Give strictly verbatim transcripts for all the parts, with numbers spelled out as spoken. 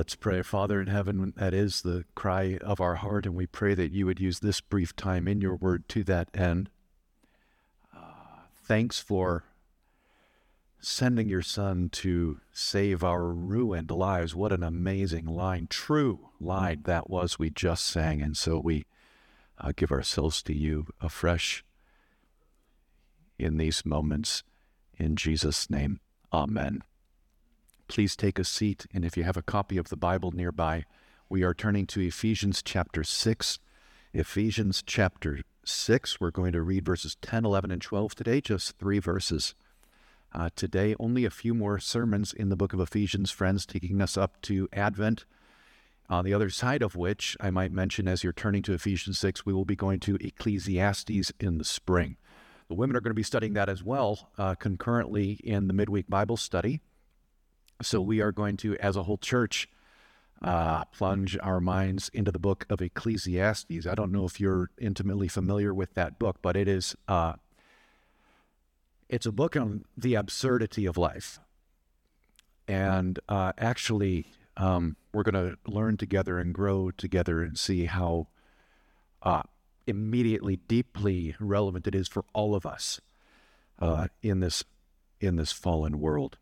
Let's pray. Father in heaven, that is the cry of our heart, and we pray that you would use this brief time in your word to that end. Uh, thanks for sending your Son to save our ruined lives. What an amazing line, true line that was we just sang. And so we uh, give ourselves to you afresh in these moments. In Jesus' name, amen. Please take a seat, and if you have a copy of the Bible nearby, we are turning to Ephesians chapter six. Ephesians chapter six, we're going to read verses ten, eleven, and twelve today, just three verses. Uh, today, only a few more sermons in the book of Ephesians, friends, taking us up to Advent, on the other side of which, I might mention as you're turning to Ephesians six, we will be going to Ecclesiastes in the spring. The women are going to be studying that as well, uh, concurrently in the midweek Bible study. So we are going to, as a whole church, uh, plunge our minds into the book of Ecclesiastes. I don't know if you're intimately familiar with that book, but it is uh, it's a book on the absurdity of life. And uh, actually, um, we're going to learn together and grow together and see how uh, immediately, deeply relevant it is for all of us uh, in this in this fallen world.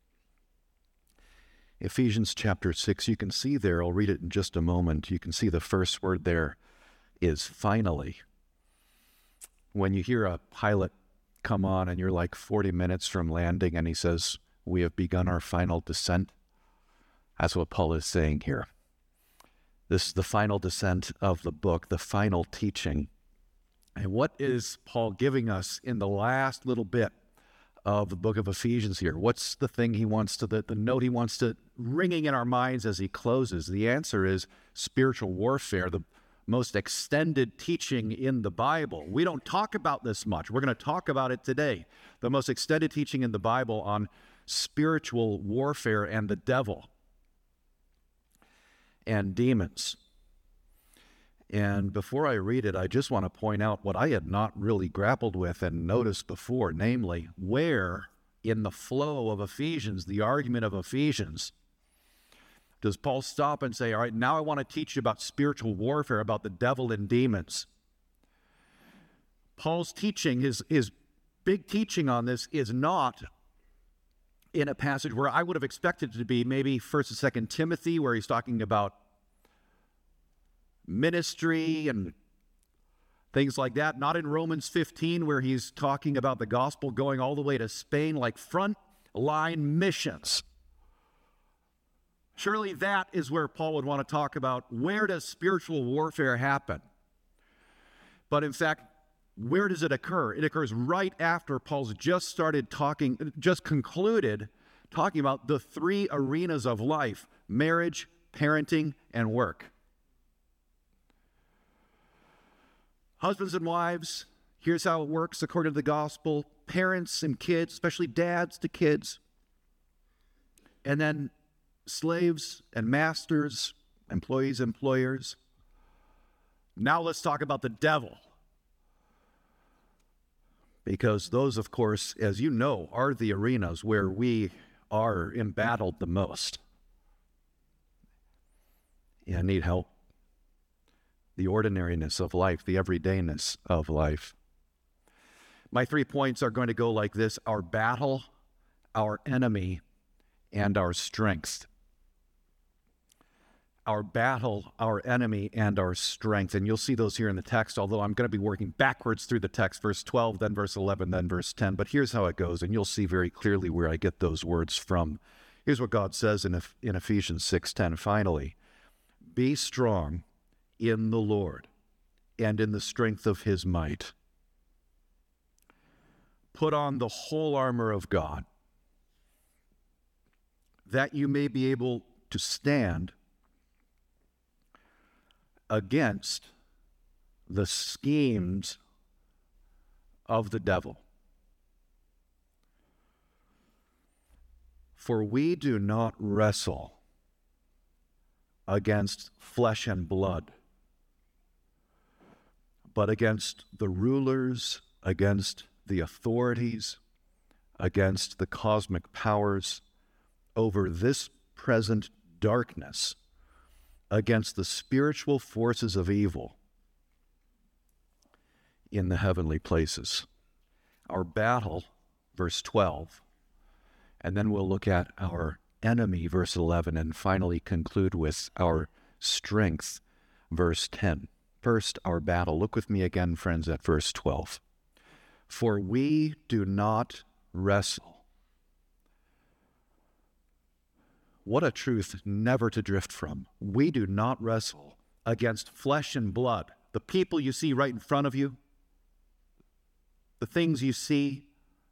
Ephesians chapter six, you can see there, I'll read it in just a moment, you can see the first word there is finally. When you hear a pilot come on and you're like forty minutes from landing and he says, "We have begun our final descent," that's what Paul is saying here. This is the final descent of the book, the final teaching. And what is Paul giving us in the last little bit of the book of Ephesians here? What's the thing he wants to, the, the note he wants to ringing in our minds as he closes? The answer is spiritual warfare, the most extended teaching in the Bible. We don't talk about this much. We're going to talk about it today. The most extended teaching in the Bible on spiritual warfare and the devil and demons. And before I read it, I just want to point out what I had not really grappled with and noticed before, namely, where in the flow of Ephesians, the argument of Ephesians, does Paul stop and say, all right, now I want to teach you about spiritual warfare, about the devil and demons. Paul's teaching, his, his big teaching on this is not in a passage where I would have expected it to be, maybe First and Second Timothy, where he's talking about ministry and things like that. Not in Romans fifteen, where he's talking about the gospel going all the way to Spain, like front line missions. Surely that is where Paul would want to talk about, where does spiritual warfare happen? But in fact, where does it occur? It occurs right after Paul's just started talking, just concluded talking about the three arenas of life: marriage, parenting, and work. Husbands and wives, here's how it works according to the gospel. Parents and kids, especially dads to kids. And then slaves and masters, employees, employers. Now let's talk about the devil. Because those, of course, as you know, are the arenas where we are embattled the most. Yeah, need help. The ordinariness of life, the everydayness of life. My three points are going to go like this: our battle, our enemy, and our strength. Our battle, our enemy, and our strength. And you'll see those here in the text, although I'm going to be working backwards through the text, verse twelve, then verse eleven, then verse ten. But here's how it goes, and you'll see very clearly where I get those words from. Here's what God says in, in Ephesians six ten, finally. Be strong in the Lord and in the strength of his might. Put on the whole armor of God, that you may be able to stand against the schemes of the devil. For we do not wrestle against flesh and blood, but against the rulers, against the authorities, against the cosmic powers over this present darkness against the spiritual forces of evil in the heavenly places. Our battle, verse twelve, and then we'll look at our enemy, verse eleven, and finally conclude with our strength, verse ten. First, our battle. Look with me again, friends, at verse twelve. For we do not wrestle. What a truth never to drift from. We do not wrestle against flesh and blood. The people you see right in front of you, the things you see.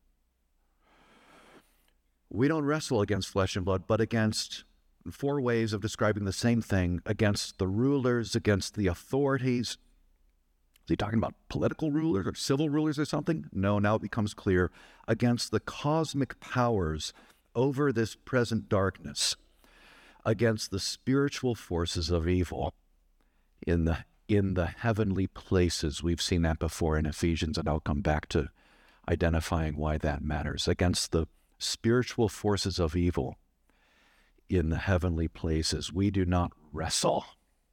We don't wrestle against flesh and blood, but against four ways of describing the same thing, against the rulers, against the authorities. Is he talking about political rulers or civil rulers or something? No, now it becomes clear. Against the cosmic powers over this present darkness, against the spiritual forces of evil in the in the heavenly places. We've seen that before in Ephesians, and I'll come back to identifying why that matters. Against the spiritual forces of evil in the heavenly places. We do not wrestle.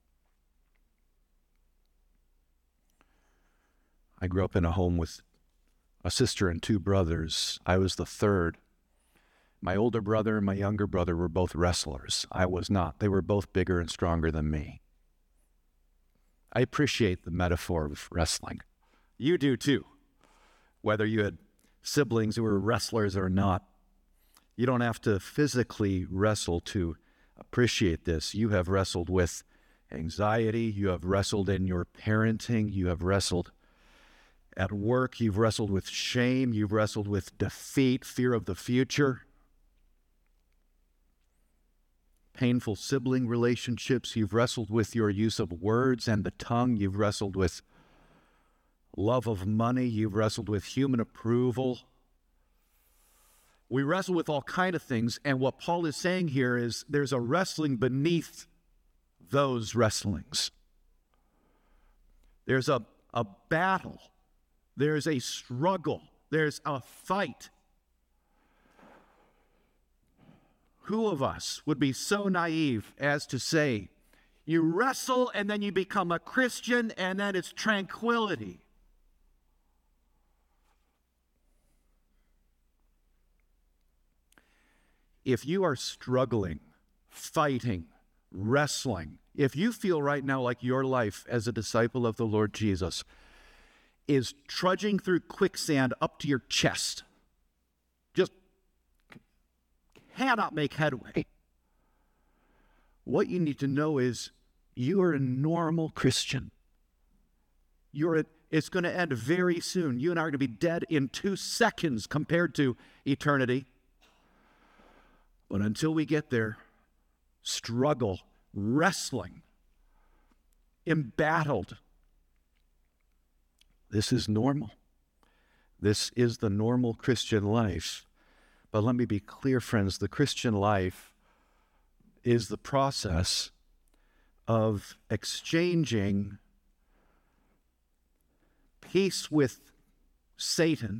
I grew up in a home with a sister and two brothers. I was the third. My older brother and my younger brother were both wrestlers. I was not. They were both bigger and stronger than me. I appreciate the metaphor of wrestling. You do too. Whether you had siblings who were wrestlers or not, you don't have to physically wrestle to appreciate this. You have wrestled with anxiety. You have wrestled in your parenting. You have wrestled at work. You've wrestled with shame. You've wrestled with defeat, fear of the future, painful sibling relationships. You've wrestled with your use of words and the tongue. You've wrestled with love of money. You've wrestled with human approval. We wrestle with all kinds of things, and what Paul is saying here is there's a wrestling beneath those wrestlings. There's a, a battle. There's a struggle. There's a fight. Who of us would be so naive as to say, you wrestle and then you become a Christian and then it's tranquility? If you are struggling, fighting, wrestling, if you feel right now like your life as a disciple of the Lord Jesus is trudging through quicksand up to your chest, just cannot make headway, what you need to know is you are a normal Christian. You're a, it's going to end very soon. You and I are going to be dead in two seconds compared to eternity. But until we get there, struggle, wrestling, embattled. This is normal. This is the normal Christian life. But let me be clear, friends, the Christian life is the process of exchanging peace with Satan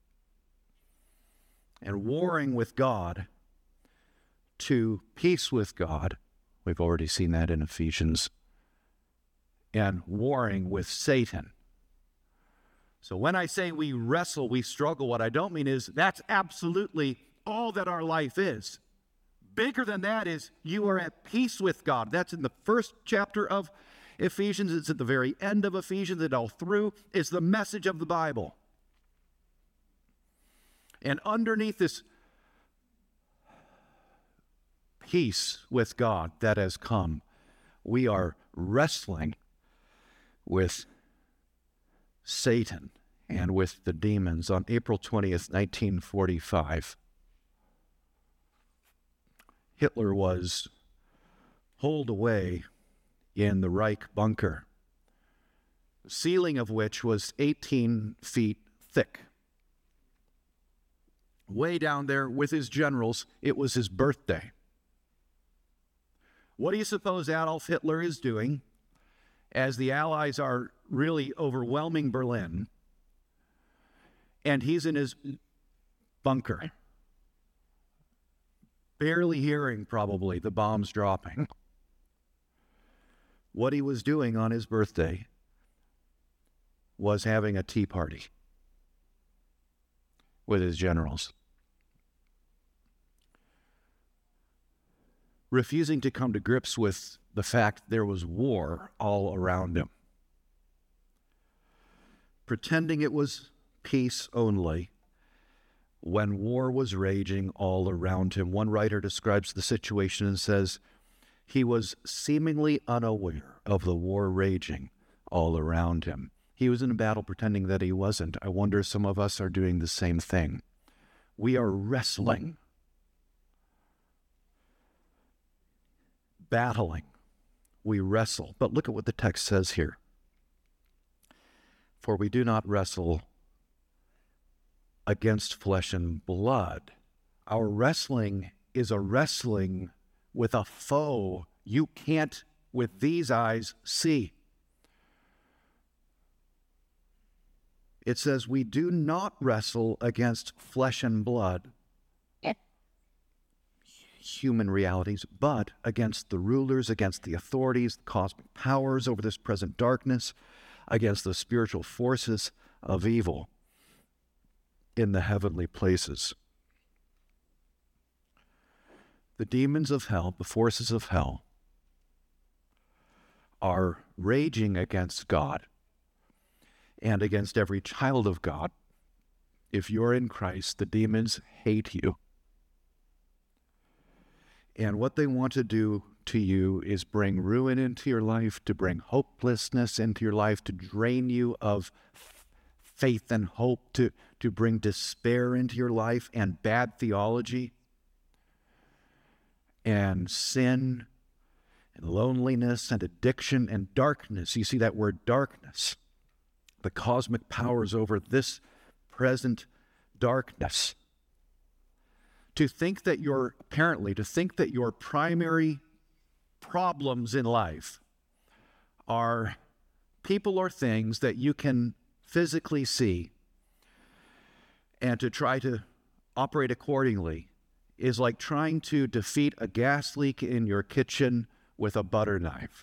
and warring with God to peace with God. We've already seen that in Ephesians. And warring with Satan. So when I say we wrestle, we struggle, what I don't mean is that's absolutely all that our life is. Bigger than that is you are at peace with God. That's in the first chapter of Ephesians. It's at the very end of Ephesians. And all through is the message of the Bible. And underneath this peace with God that has come, we are wrestling with Satan and with the demons. On April twentieth, nineteen forty-five, Hitler was holed away in the Reich bunker, the ceiling of which was eighteen feet thick. Way down there with his generals, it was his birthday. What do you suppose Adolf Hitler is doing as the Allies are really overwhelming Berlin, and he's in his bunker, barely hearing probably the bombs dropping. What he was doing on his birthday was having a tea party with his generals, refusing to come to grips with the fact there was war all around him, pretending it was peace only when war was raging all around him. One writer describes the situation and says, he was seemingly unaware of the war raging all around him. He was in a battle pretending that he wasn't. I wonder if some of us are doing the same thing. We are wrestling, battling. We wrestle. But look at what the text says here. For we do not wrestle against flesh and blood. Our wrestling is a wrestling with a foe you can't, with these eyes, see. It says, we do not wrestle against flesh and blood, human realities, but against the rulers, against the authorities, the cosmic powers over this present darkness, against the spiritual forces of evil in the heavenly places. The demons of hell, the forces of hell, are raging against God and against every child of God. If you're in Christ, the demons hate you. And what they want to do to you is bring ruin into your life, to bring hopelessness into your life, to drain you of faith and hope, to, to bring despair into your life and bad theology and sin and loneliness and addiction and darkness. You see that word darkness. The cosmic powers over this present darkness. To think that your, apparently, to think that your primary problems in life are people or things that you can physically see, and to try to operate accordingly is like trying to defeat a gas leak in your kitchen with a butter knife.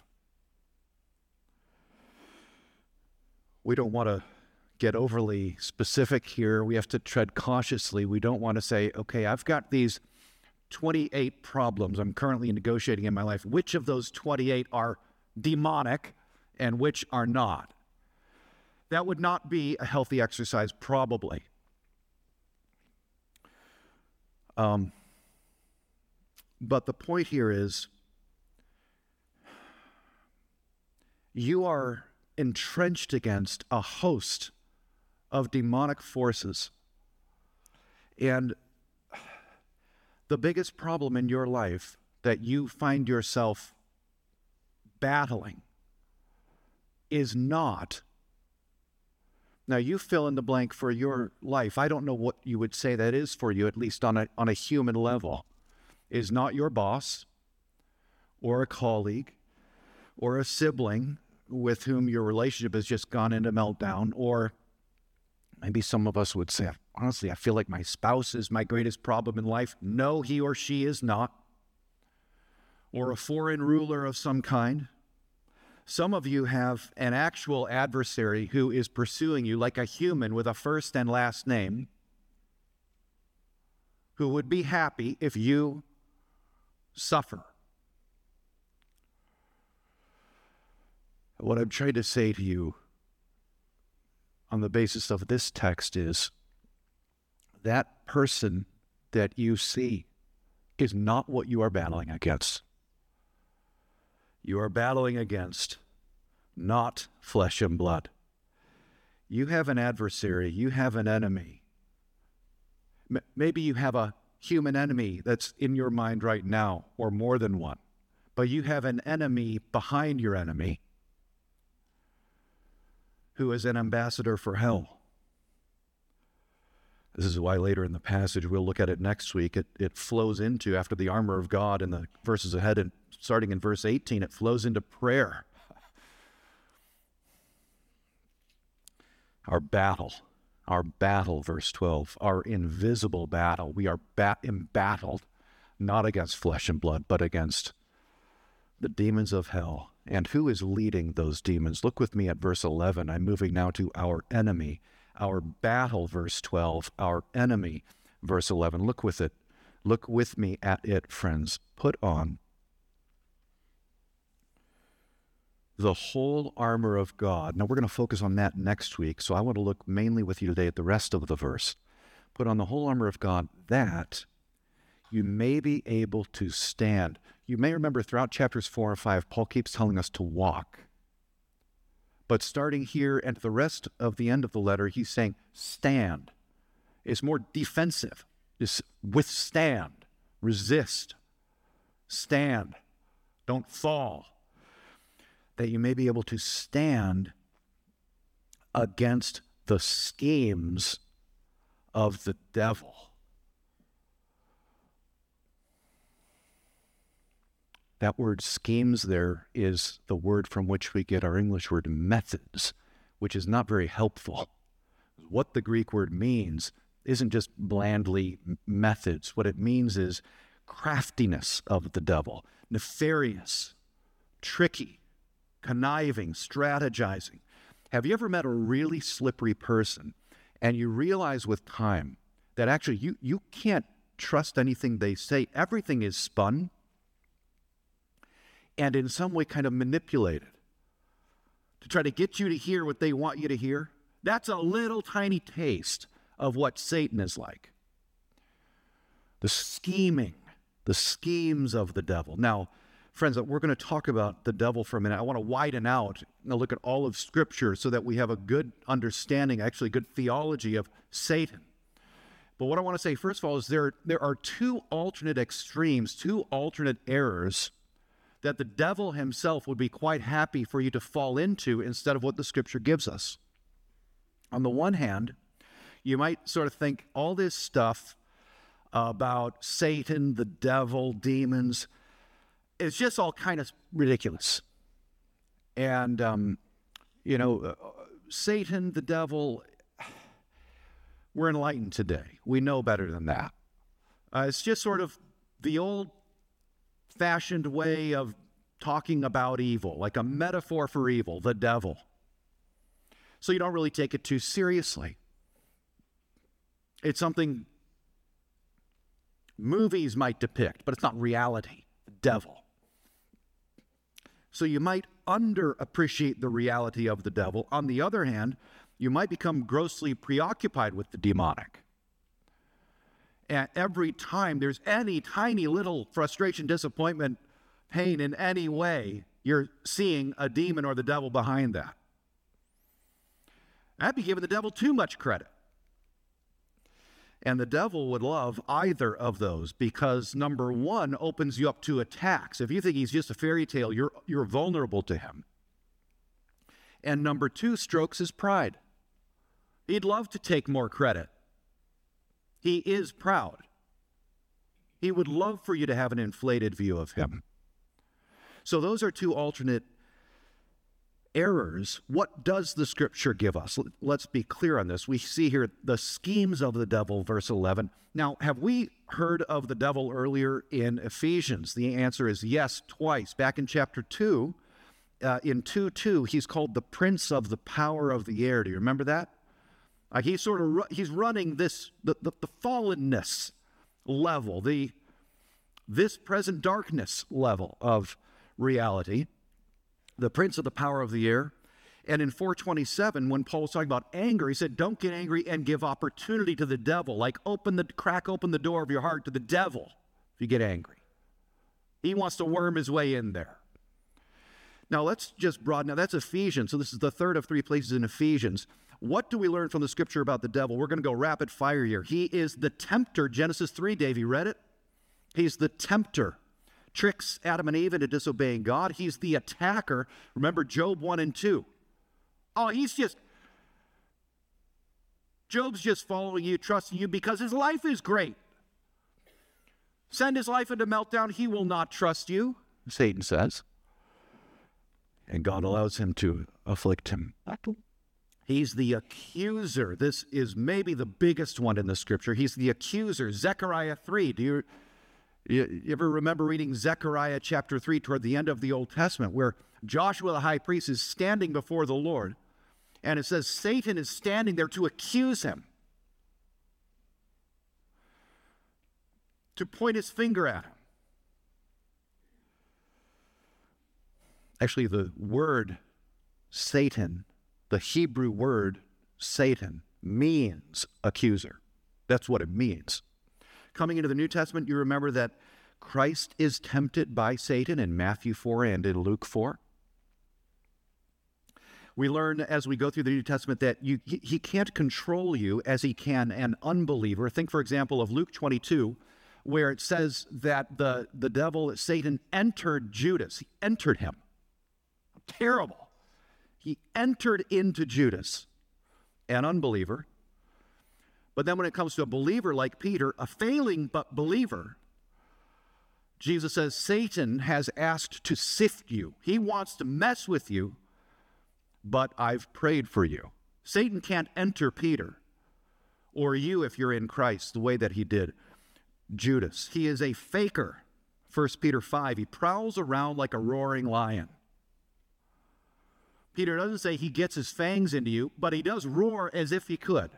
We don't want to get overly specific here. We have to tread cautiously. We don't want to say, okay, I've got these twenty-eight problems I'm currently negotiating in my life. Which of those twenty-eight are demonic and which are not? That would not be a healthy exercise, probably. Um, but the point here is, you are entrenched against a host of demonic forces. And the biggest problem in your life that you find yourself battling is not, now you fill in the blank for your life. I don't know what you would say that is for you, at least on a, on a human level. Is not your boss or a colleague or a sibling with whom your relationship has just gone into meltdown, or maybe some of us would say, honestly, I feel like my spouse is my greatest problem in life. No, he or she is not. Or a foreign ruler of some kind. Some of you have an actual adversary who is pursuing you like a human with a first and last name, who would be happy if you suffer. What I'm trying to say to you on the basis of this text is that person that you see is not what you are battling against. You are battling against not flesh and blood. You have an adversary. You have an enemy. M- maybe you have a human enemy that's in your mind right now, or more than one. But you have an enemy behind your enemy who is an ambassador for hell. This is why later in the passage, we'll look at it next week, it, it flows into, after the armor of God in the verses ahead, and starting in verse eighteen, it flows into prayer. Our battle, our battle, verse twelve, our invisible battle. We are bat- embattled not against flesh and blood, but against the demons of hell. And who is leading those demons? Look with me at verse eleven. I'm moving now to our enemy, our battle, verse twelve, our enemy, verse eleven. Look with it. Look with me at it, friends. Put on the whole armor of God. Now, we're going to focus on that next week, so I want to look mainly with you today at the rest of the verse. Put on the whole armor of God, that you may be able to stand. You may remember throughout chapters four and five, Paul keeps telling us to walk. But starting here and the rest of the end of the letter, he's saying stand. It's more defensive. It's withstand, resist, stand, don't fall. That you may be able to stand against the schemes of the devil. That word schemes there is the word from which we get our English word methods, which is not very helpful. What the Greek word means isn't just blandly methods. What it means is craftiness of the devil, nefarious, tricky, conniving, strategizing. Have you ever met a really slippery person and you realize with time that actually you, you can't trust anything they say? Everything is spun and in some way kind of manipulated to try to get you to hear what they want you to hear. That's a little tiny taste of what Satan is like. The scheming, the schemes of the devil. Now, friends, we're going to talk about the devil for a minute. I want to widen out and look at all of Scripture so that we have a good understanding, actually good theology of Satan. But what I want to say, first of all, is there, there are two alternate extremes, two alternate errors that the devil himself would be quite happy for you to fall into instead of what the Scripture gives us. On the one hand, you might sort of think all this stuff about Satan, the devil, demons, it's just all kind of ridiculous. And, um, you know, uh, Satan, the devil, we're enlightened today. We know better than that. Uh, it's just sort of the old-fashioned way of talking about evil, like a metaphor for evil, the devil. So you don't really take it too seriously. It's something movies might depict, but it's not reality. The devil. So you might underappreciate the reality of the devil. On the other hand, you might become grossly preoccupied with the demonic. And every time there's any tiny little frustration, disappointment, pain in any way, you're seeing a demon or the devil behind that. I'd be giving the devil too much credit. And the devil would love either of those because, number one, opens you up to attacks. If you think he's just a fairy tale, you're, you're vulnerable to him. And number two, strokes his pride. He'd love to take more credit. He is proud. He would love for you to have an inflated view of him. So those are two alternate errors. What does the Scripture give us? Let's be clear on this. We see here the schemes of the devil, verse eleven. Now, have we heard of the devil earlier in Ephesians? The answer is yes, twice. Back in chapter two, uh, in two two, he's called the prince of the power of the air. Do you remember that? Uh, he's sort of, ru- he's running this, the, the, the fallenness level, the this present darkness level of reality. The prince of the power of the air. And in four twenty-seven, when Paul was talking about anger, he said, don't get angry and give opportunity to the devil. Like open the, crack open the door of your heart to the devil if you get angry. He wants to worm his way in there. Now let's just broaden. Now that's Ephesians. So this is the third of three places in Ephesians. What do we learn from the Scripture about the devil? We're going to go rapid fire here. He is the tempter. Genesis three, Dave, you read it? He's the tempter. Tricks Adam and Eve into disobeying God. He's the attacker. Remember Job one and two. Oh, he's just, Job's just following you, trusting you because his life is great. Send his life into meltdown, he will not trust you, Satan says. And God allows him to afflict him. He's the accuser. This is maybe the biggest one in the Scripture. He's the accuser. Zechariah three. Do you You, you ever remember reading Zechariah chapter three toward the end of the Old Testament, where Joshua the high priest is standing before the Lord, and it says Satan is standing there to accuse him, to point his finger at him. Actually, the word Satan, the Hebrew word Satan, means accuser. That's what it means. Coming into the New Testament, you remember that Christ is tempted by Satan in Matthew four and in Luke four. We learn as we go through the New Testament that you, he, he can't control you as he can an unbeliever. Think, for example, of Luke twenty-two, where it says that the, the devil, Satan, entered Judas. He entered him. Terrible. He entered into Judas, an unbeliever. But then when it comes to a believer like Peter, a failing but believer, Jesus says, Satan has asked to sift you. He wants to mess with you, but I've prayed for you. Satan can't enter Peter or you if you're in Christ the way that he did Judas. He is a faker. First Peter five, he prowls around like a roaring lion. Peter doesn't say he gets his fangs into you, but he does roar as if he could.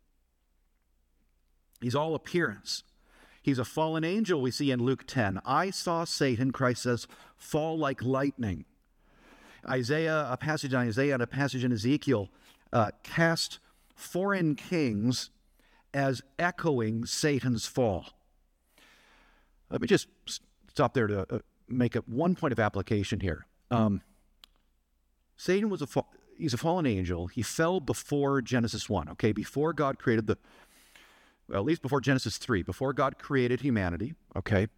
He's all appearance. He's a fallen angel, we see in Luke ten. I saw Satan, Christ says, fall like lightning. Isaiah, a passage in Isaiah and a passage in Ezekiel, uh, cast foreign kings as echoing Satan's fall. Let me just stop there to uh, make a, one point of application here. Um, Satan was a fa- he's a fallen angel. He fell before Genesis one, okay, before God created the Well, at least before Genesis three, before God created humanity, okay?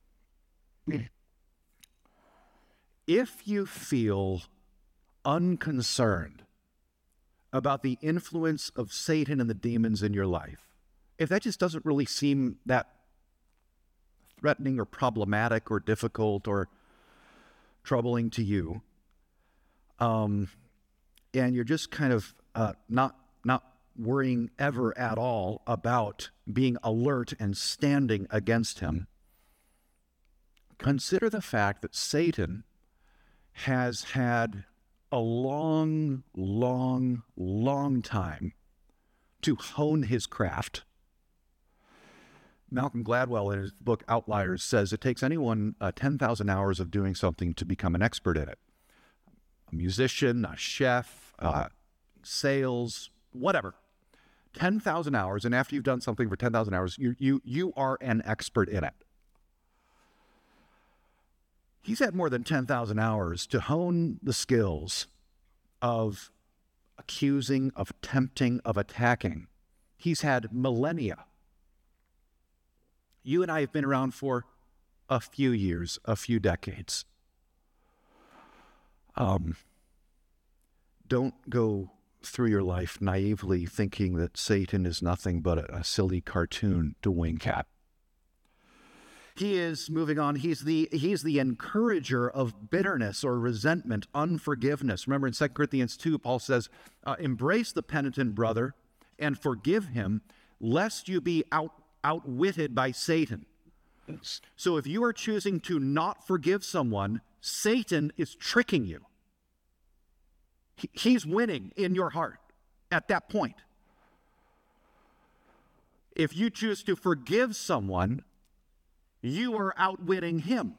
If you feel unconcerned about the influence of Satan and the demons in your life, if that just doesn't really seem that threatening or problematic or difficult or troubling to you, um, and you're just kind of uh, not not worrying ever at all about being alert and standing against him, consider the fact that Satan has had a long, long, long time to hone his craft. Malcolm Gladwell, in his book Outliers, says it takes anyone uh, ten thousand hours of doing something to become an expert in it. A musician, a chef, uh, sales, whatever. ten thousand hours, and after you've done something for ten thousand hours, you, you, you are an expert in it. He's had more than ten thousand hours to hone the skills of accusing, of tempting, of attacking. He's had millennia. You and I have been around for a few years, a few decades. Um, don't go through your life naively thinking that Satan is nothing but a, a silly cartoon to wink at. He is, moving on, he's the he's the encourager of bitterness or resentment, unforgiveness. Remember in Second Corinthians two, Paul says, uh, embrace the penitent brother and forgive him, lest you be out outwitted by Satan. So if you are choosing to not forgive someone, Satan is tricking you. He, he's winning in your heart at that point. If you choose to forgive someone, you are outwitting him.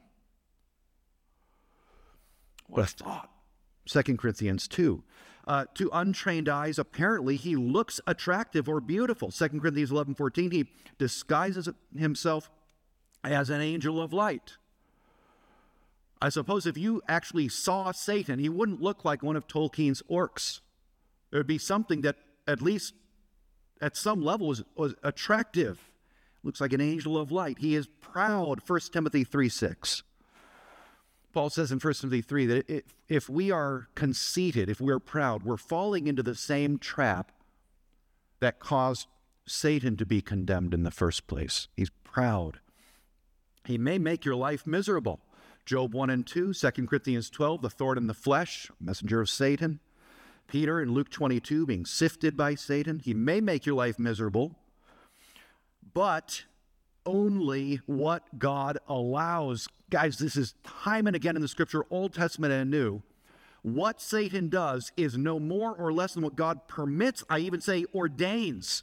What a thought. Second Corinthians two. Uh, to untrained eyes, apparently he looks attractive or beautiful. Second Corinthians eleven fourteen, he disguises himself as an angel of light. I suppose if you actually saw Satan, he wouldn't look like one of Tolkien's orcs. There would be something that at least at some level was, was attractive. Looks like an angel of light. He is proud, First Timothy three six. Paul says in First Timothy three that if, if we are conceited, if we're proud, we're falling into the same trap that caused Satan to be condemned in the first place. He's proud. He may make your life miserable. Job one and two, Second Corinthians twelve, the thorn in the flesh, messenger of Satan. Peter in Luke twenty-two, being sifted by Satan. He may make your life miserable, but only what God allows. Guys, this is time and again in the Scripture, Old Testament and New. What Satan does is no more or less than what God permits, I even say ordains,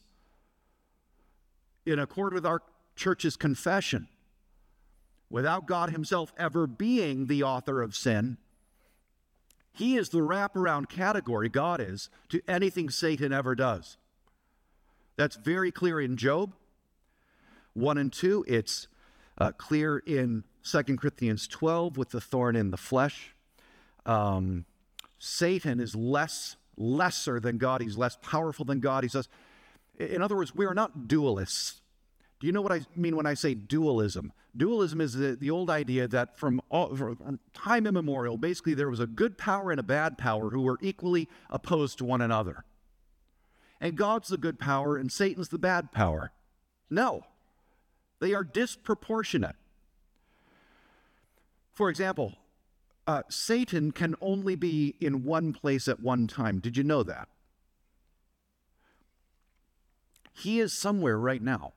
in accord with our church's confession. Without God himself ever being the author of sin, he is the wraparound category, God is, to anything Satan ever does. That's very clear in Job one and two. It's uh, clear in Second Corinthians twelve with the thorn in the flesh. Um, Satan is less, lesser than God. He's less powerful than God. He's less, in other words, we are not dualists. Do you know what I mean when I say dualism? Dualism is the, the old idea that from, all, from time immemorial, basically there was a good power and a bad power who were equally opposed to one another. And God's the good power and Satan's the bad power. No, they are disproportionate. For example, uh, Satan can only be in one place at one time. Did you know that? He is somewhere right now.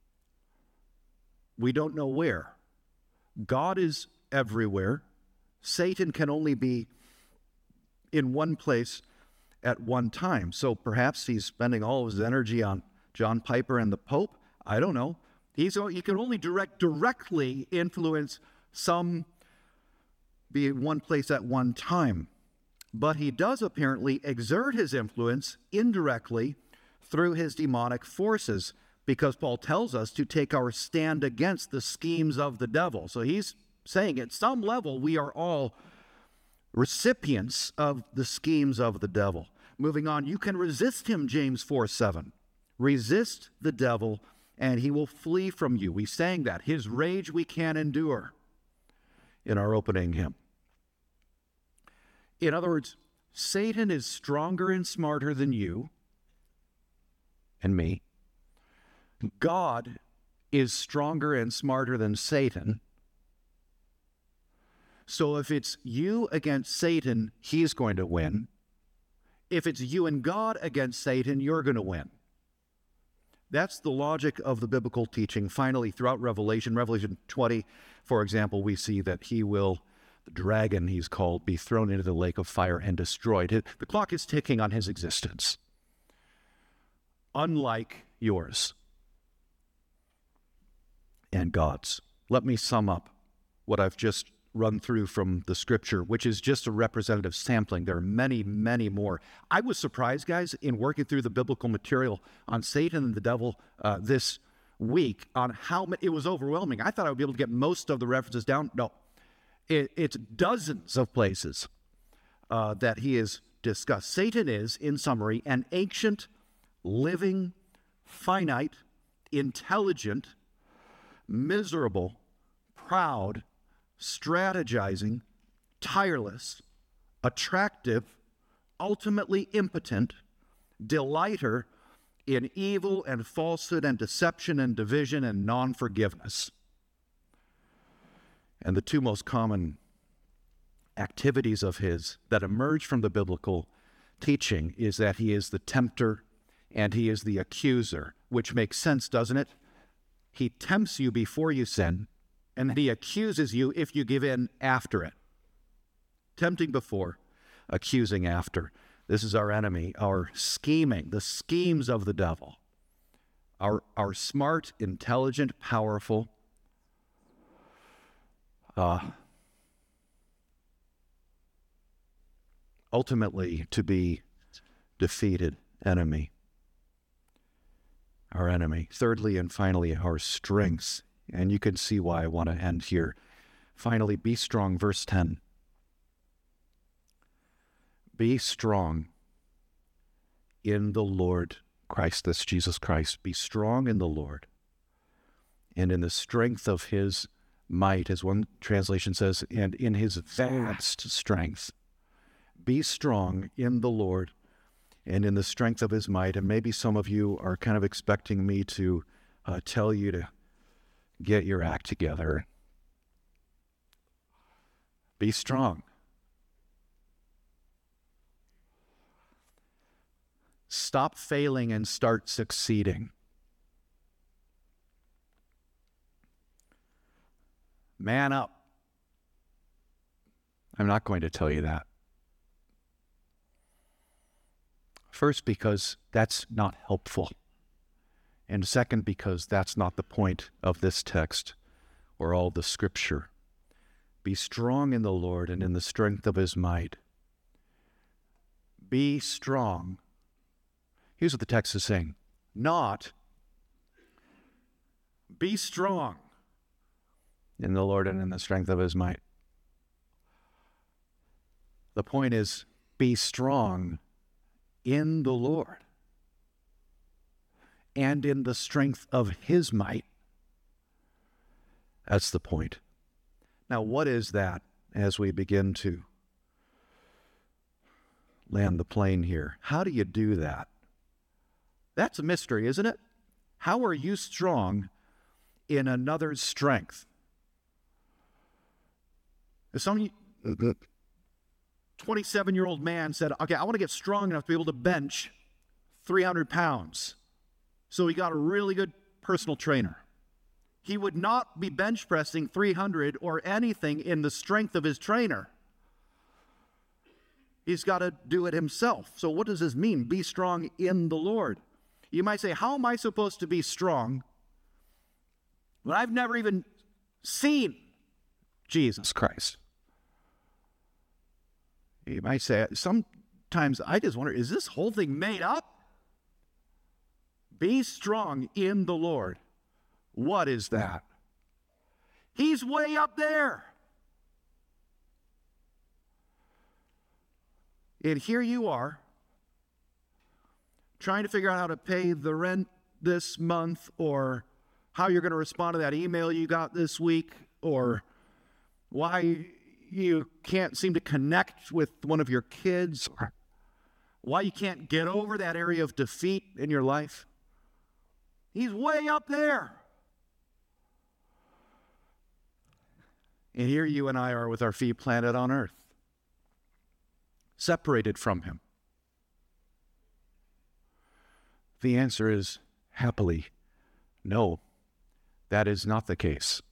We don't know where. God is everywhere. Satan can only be in one place at one time. So perhaps he's spending all of his energy on John Piper and the Pope. I don't know. He's, he can only direct, directly influence some, be in one place at one time. But he does apparently exert his influence indirectly through his demonic forces, because Paul tells us to take our stand against the schemes of the devil. So he's saying at some level we are all recipients of the schemes of the devil. Moving on, you can resist him, James four seven. Resist the devil and he will flee from you. We sang that. His rage we can endure in our opening hymn. In other words, Satan is stronger and smarter than you and me. God is stronger and smarter than Satan. So if it's you against Satan, he's going to win. If it's you and God against Satan, you're going to win. That's the logic of the biblical teaching. Finally, throughout Revelation, Revelation twenty, for example, we see that he will, the dragon he's called, be thrown into the lake of fire and destroyed. The clock is ticking on his existence, unlike yours and God's. Let me sum up what I've just run through from the scripture, which is just a representative sampling. There are many, many more. I was surprised, guys, in working through the biblical material on Satan and the devil uh, this week, on how many, it was overwhelming. I thought I would be able to get most of the references down. No, it, it's dozens of places uh, that he is discussed. Satan is, in summary, an ancient, living, finite, intelligent, miserable, proud, strategizing, tireless, attractive, ultimately impotent, delighter in evil and falsehood and deception and division and non-forgiveness. And the two most common activities of his that emerge from the biblical teaching is that he is the tempter and he is the accuser, which makes sense, doesn't it? He tempts you before you sin, and then he accuses you if you give in after it. Tempting before, accusing after. This is our enemy, our scheming, the schemes of the devil. Our, our smart, intelligent, powerful, uh, ultimately to be defeated enemy. Our enemy. Thirdly and finally, our strengths. And you can see why I want to end here. Finally, be strong, verse ten. Be strong in the Lord Christ, this Jesus Christ. Be strong in the Lord and in the strength of his might, as one translation says, and in his vast strength. Be strong in the Lord and in the strength of his might. And maybe some of you are kind of expecting me to uh, tell you to get your act together. Be strong. Stop failing and start succeeding. Man up. I'm not going to tell you that. First, because that's not helpful. And second, because that's not the point of this text or all the scripture. Be strong in the Lord and in the strength of his might. Be strong. Here's what the text is saying. Not, be strong in the Lord and in the strength of his might. The point is, be strong in the Lord and in the strength of his might. That's the point. Now, what is that as we begin to land the plane here? How do you do that? That's a mystery, isn't it? How are you strong in another's strength? If some twenty-seven-year-old man said, okay, I want to get strong enough to be able to bench three hundred pounds. So he got a really good personal trainer. He would not be bench pressing three hundred or anything in the strength of his trainer. He's got to do it himself. So what does this mean? Be strong in the Lord. You might say, how am I supposed to be strong when I've never even seen Jesus Christ? You might say, sometimes I just wonder, is this whole thing made up? Be strong in the Lord. What is that? He's way up there. And here you are, trying to figure out how to pay the rent this month, or how you're going to respond to that email you got this week, or why you can't seem to connect with one of your kids, or why you can't get over that area of defeat in your life. He's way up there. And here you and I are with our feet planted on earth, separated from him. The answer is happily, no, that is not the case.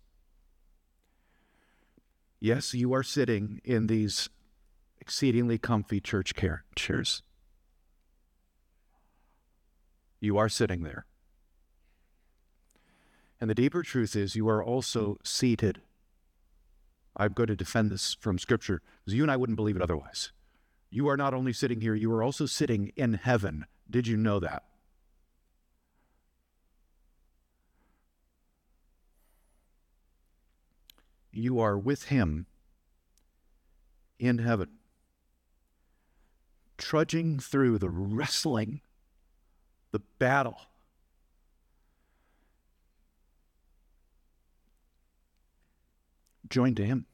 Yes, you are sitting in these exceedingly comfy church chairs. You are sitting there. And the deeper truth is you are also seated. I'm going to defend this from Scripture, because you and I wouldn't believe it otherwise. You are not only sitting here, you are also sitting in heaven. Did you know that? You are with him in heaven, trudging through the wrestling, the battle. Joined to him.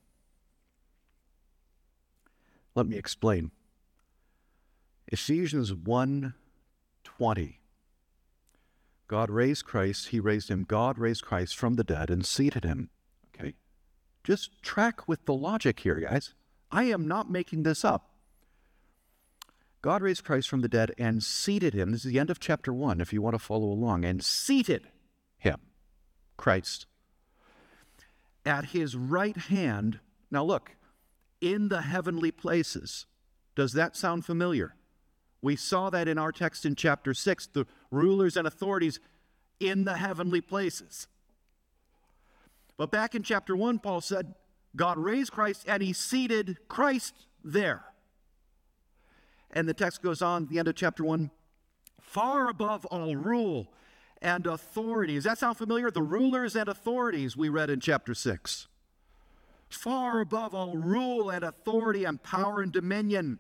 Let me explain. Ephesians one twenty. God raised Christ, he raised him. God raised Christ from the dead and seated him. Okay? Just track with the logic here, guys. I am not making this up. God raised Christ from the dead and seated him. This is the end of chapter one, if you want to follow along. And seated him, Christ, at his right hand. Now look, in the heavenly places. Does that sound familiar? We saw that in our text in chapter six, the rulers and authorities in the heavenly places. But back in chapter one, Paul said, God raised Christ and he seated Christ there. And the text goes on at the end of chapter one, far above all rule and authority. Does that sound familiar? The rulers and authorities we read in chapter six. Far above all rule and authority and power and dominion.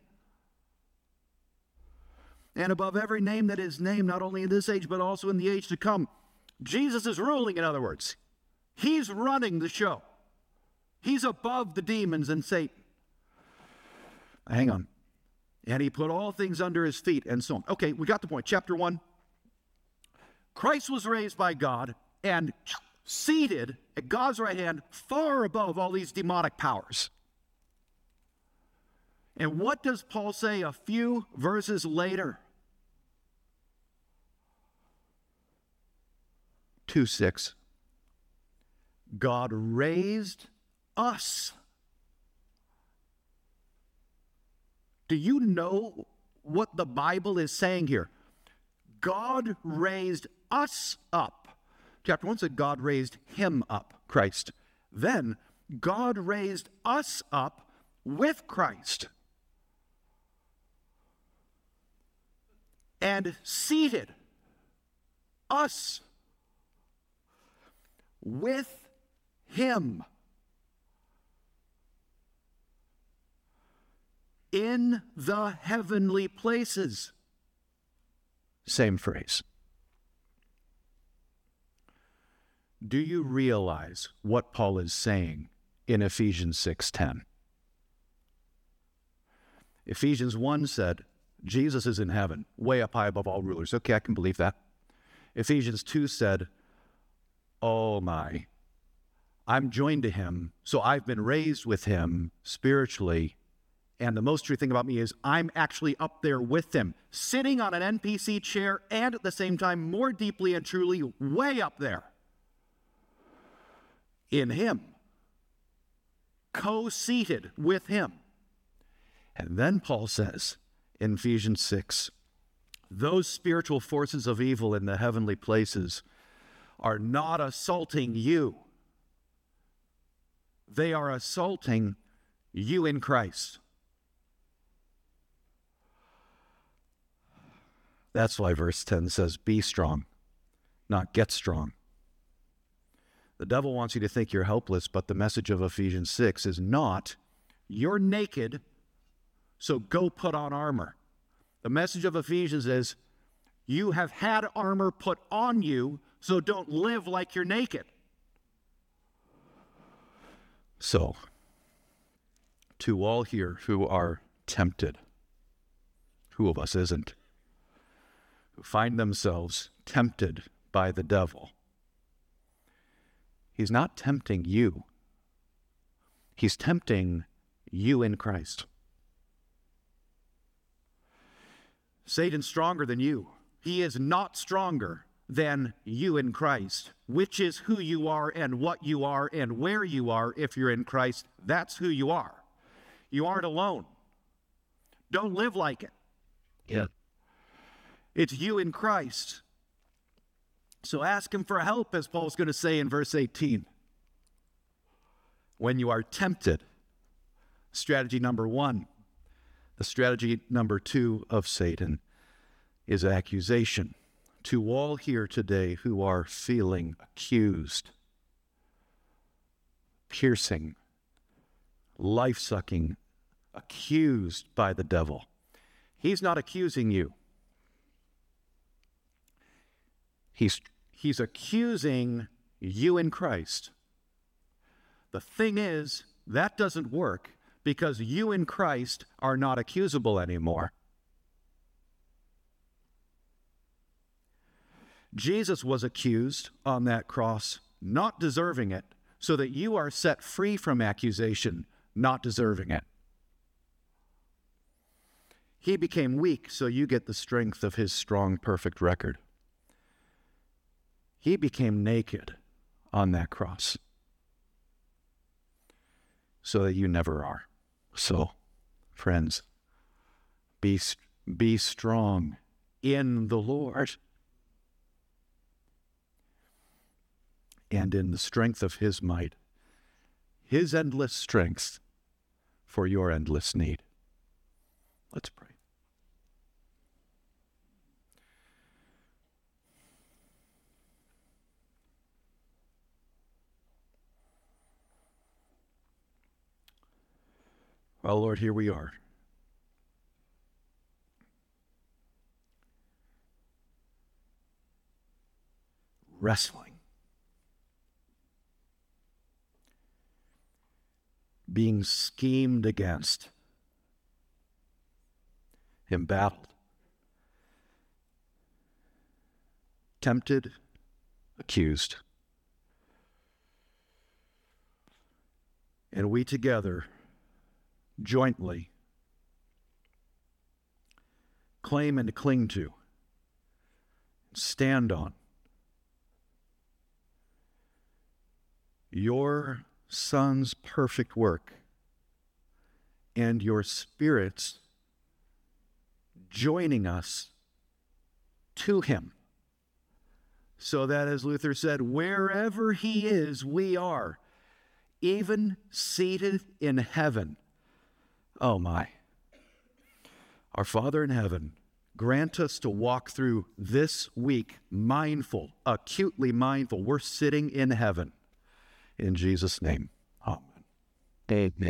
And above every name that is named, not only in this age, but also in the age to come. Jesus is ruling, in other words. He's running the show. He's above the demons and Satan. Hang on. And he put all things under his feet and so on. Okay, we got the point. Chapter one. Christ was raised by God and seated at God's right hand far above all these demonic powers. And what does Paul say a few verses later? two six. God raised us. Do you know what the Bible is saying here? God raised us up. Chapter one said God raised him up, Christ. Then God raised us up with Christ and seated us with him in the heavenly places. Same phrase. Do you realize what Paul is saying in Ephesians six ten? Ephesians one said, Jesus is in heaven, way up high above all rulers. Okay, I can believe that. Ephesians two said, oh my, I'm joined to him, so I've been raised with him spiritually. And the most true thing about me is I'm actually up there with him, sitting on an N P C chair, and at the same time, more deeply and truly, way up there in him, co-seated with him. And then Paul says in Ephesians six, those spiritual forces of evil in the heavenly places are not assaulting you. They are assaulting you in Christ. That's why verse ten says, be strong, not get strong. The devil wants you to think you're helpless, but the message of Ephesians six is not, you're naked, so go put on armor. The message of Ephesians is, you have had armor put on you, so don't live like you're naked. So, to all here who are tempted, who of us isn't? Who find themselves tempted by the devil. He's not tempting you. He's tempting you in Christ. Satan's stronger than you. He is not stronger than you in Christ, which is who you are and what you are and where you are. If you're in Christ, that's who you are. You aren't alone. Don't live like it. Yeah. It's you in Christ. So ask him for help, as Paul's going to say in verse eighteen. When you are tempted, strategy number one. The strategy number two of Satan is accusation. To all here today who are feeling accused, piercing, life-sucking, accused by the devil. He's not accusing you. He's, he's accusing you in Christ. The thing is, that doesn't work because you in Christ are not accusable anymore. Jesus was accused on that cross, not deserving it, so that you are set free from accusation, not deserving it. He became weak, so you get the strength of his strong, perfect record. He became naked on that cross so that you never are. So, friends, be, be strong in the Lord and in the strength of his might, his endless strength for your endless need. Let's pray. Well, Lord, here we are. Wrestling. Being schemed against. Embattled. Tempted. Accused. And we together jointly claim and cling to, stand on your Son's perfect work and your Spirit's joining us to him, so that, as Luther said, wherever he is, we are, even seated in heaven. Oh my. Our Father in heaven, grant us to walk through this week mindful, acutely mindful. We're sitting in heaven. In Jesus' name, amen. Amen.